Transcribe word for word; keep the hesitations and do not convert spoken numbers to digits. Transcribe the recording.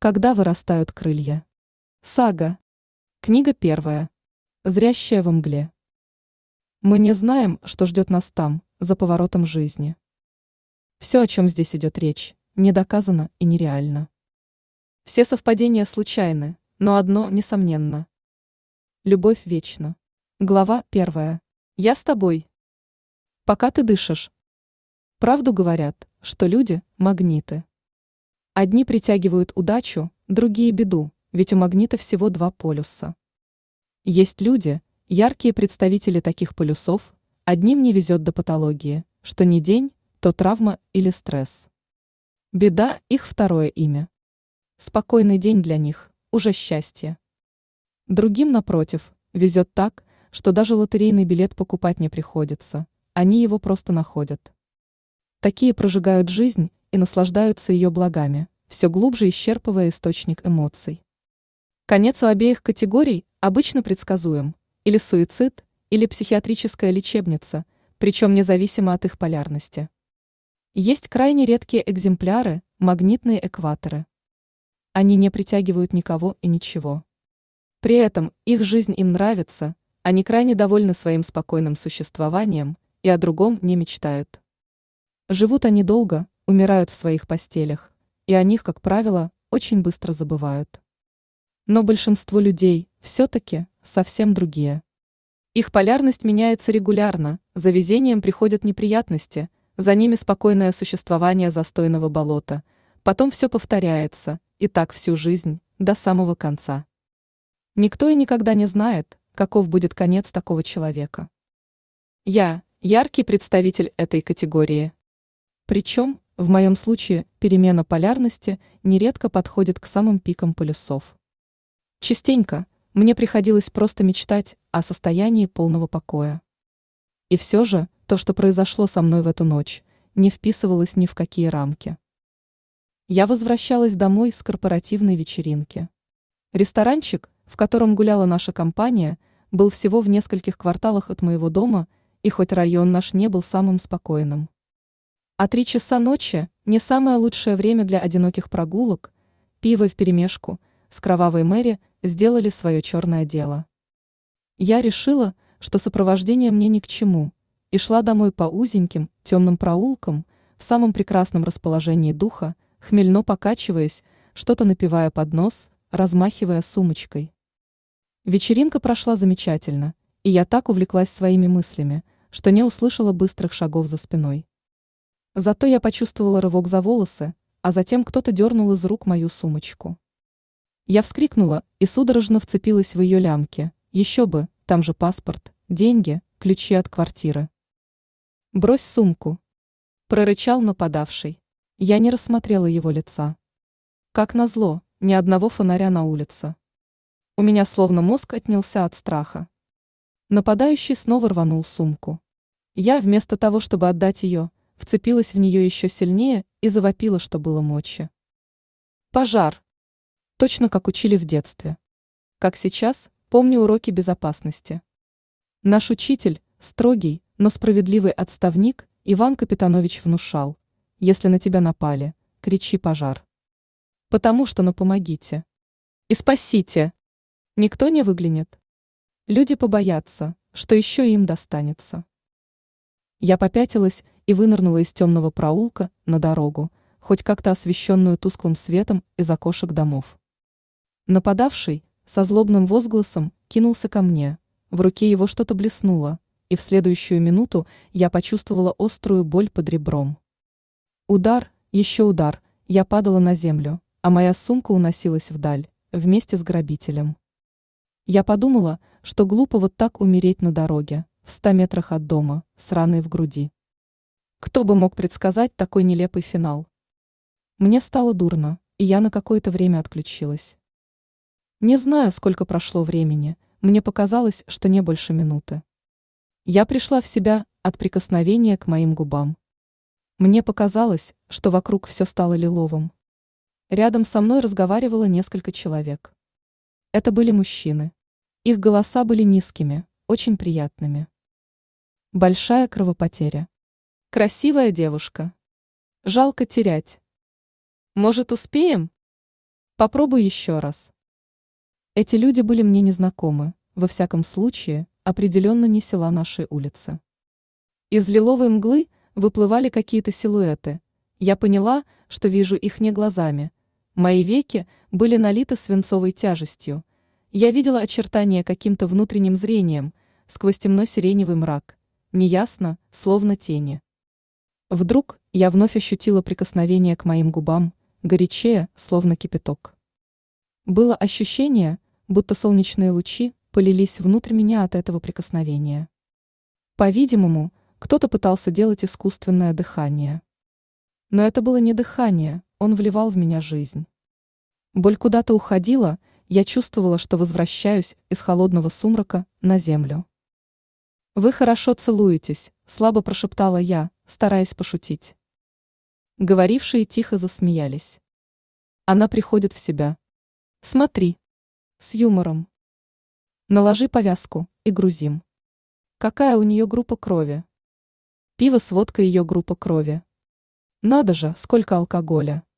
Когда вырастают крылья. Сага. Книга первая. Зрящая во мгле. Мы не знаем, что ждет нас там, за поворотом жизни. Все, о чем здесь идет речь, не доказано и нереально. Все совпадения случайны, но одно несомненно. Любовь вечна. Глава первая. Я с тобой. Пока ты дышишь. Правду говорят, что люди – магниты. Одни притягивают удачу, другие – беду, ведь у магнита всего два полюса. Есть люди, яркие представители таких полюсов, одним не везет до патологии, что не день, то травма или стресс. Беда – их второе имя. Спокойный день для них – уже счастье. Другим, напротив, везет так, что даже лотерейный билет покупать не приходится, они его просто находят. Такие прожигают жизнь и наслаждаются ее благами, все глубже исчерпывая источник эмоций. Конец у обеих категорий обычно предсказуем: или суицид, или психиатрическая лечебница, причем независимо от их полярности. Есть крайне редкие экземпляры – магнитные экваторы. Они не притягивают никого и ничего. При этом их жизнь им нравится, они крайне довольны своим спокойным существованием и о другом не мечтают. Живут они долго, умирают в своих постелях, и о них, как правило, очень быстро забывают. Но большинство людей все-таки совсем другие. Их полярность меняется регулярно, за везением приходят неприятности, за ними спокойное существование застойного болота, потом все повторяется, и так всю жизнь, до самого конца. Никто и никогда не знает, каков будет конец такого человека. Я – яркий представитель этой категории. Причем, в моем случае, перемена полярности нередко подходит к самым пикам полюсов. Частенько мне приходилось просто мечтать о состоянии полного покоя. И все же, то, что произошло со мной в эту ночь, не вписывалось ни в какие рамки. Я возвращалась домой с корпоративной вечеринки. Ресторанчик, в котором гуляла наша компания, был всего в нескольких кварталах от моего дома, и хоть район наш не был самым спокойным. А три часа ночи – не самое лучшее время для одиноких прогулок, пиво вперемешку с кровавой Мэри сделали свое черное дело. Я решила, что сопровождение мне ни к чему, и шла домой по узеньким, темным проулкам, в самом прекрасном расположении духа, хмельно покачиваясь, что-то напивая под нос, размахивая сумочкой. Вечеринка прошла замечательно, и я так увлеклась своими мыслями, что не услышала быстрых шагов за спиной. Зато я почувствовала рывок за волосы, а затем кто-то дернул из рук мою сумочку. Я вскрикнула и судорожно вцепилась в ее лямки, еще бы, там же паспорт, деньги, ключи от квартиры. «Брось сумку!» – прорычал нападавший. Я не рассмотрела его лица. Как назло, ни одного фонаря на улице. У меня словно мозг отнялся от страха. Нападающий снова рванул сумку. Я, вместо того, чтобы отдать ее, вцепилась в нее еще сильнее и завопила, что было мочи. Пожар! Точно как учили в детстве. Как сейчас, помню уроки безопасности. Наш учитель, строгий, но справедливый отставник, Иван Капитанович внушал: если на тебя напали, кричи «пожар». Потому что ну помогите. И спасите. Никто не выглянет. Люди побоятся, что еще им достанется. Я попятилась и вынырнула из темного проулка на дорогу, хоть как-то освещенную тусклым светом из окошек домов. Нападавший, со злобным возгласом, кинулся ко мне, в руке его что-то блеснуло, и в следующую минуту я почувствовала острую боль под ребром. Удар, еще удар, я падала на землю, а моя сумка уносилась вдаль, вместе с грабителем. Я подумала, что глупо вот так умереть на дороге, в ста метрах от дома, с раной в груди. Кто бы мог предсказать такой нелепый финал? Мне стало дурно, и я на какое-то время отключилась. Не знаю, сколько прошло времени, мне показалось, что не больше минуты. Я пришла в себя от прикосновения к моим губам. Мне показалось, что вокруг все стало лиловым. Рядом со мной разговаривало несколько человек. Это были мужчины. Их голоса были низкими, очень приятными. Большая кровопотеря. Красивая девушка. Жалко терять. Может, успеем? Попробуй еще раз. Эти люди были мне незнакомы, во всяком случае, определенно не села нашей улицы. Из лиловой мглы выплывали какие-то силуэты. Я поняла, что вижу их не глазами. Мои веки были налиты свинцовой тяжестью. Я видела очертания каким-то внутренним зрением, сквозь темно-сиреневый мрак, неясно, словно тени. Вдруг я вновь ощутила прикосновение к моим губам, горячее, словно кипяток. Было ощущение, будто солнечные лучи полились внутрь меня от этого прикосновения. По-видимому, кто-то пытался делать искусственное дыхание. Но это было не дыхание, он вливал в меня жизнь. Боль куда-то уходила, я чувствовала, что возвращаюсь из холодного сумрака на землю. «Вы хорошо целуетесь», – слабо прошептала я, стараясь пошутить. Говорившие тихо засмеялись. Она приходит в себя. Смотри. С юмором. Наложи повязку и грузим. Какая у нее группа крови? Пиво с водкой ее группа крови. Надо же, сколько алкоголя.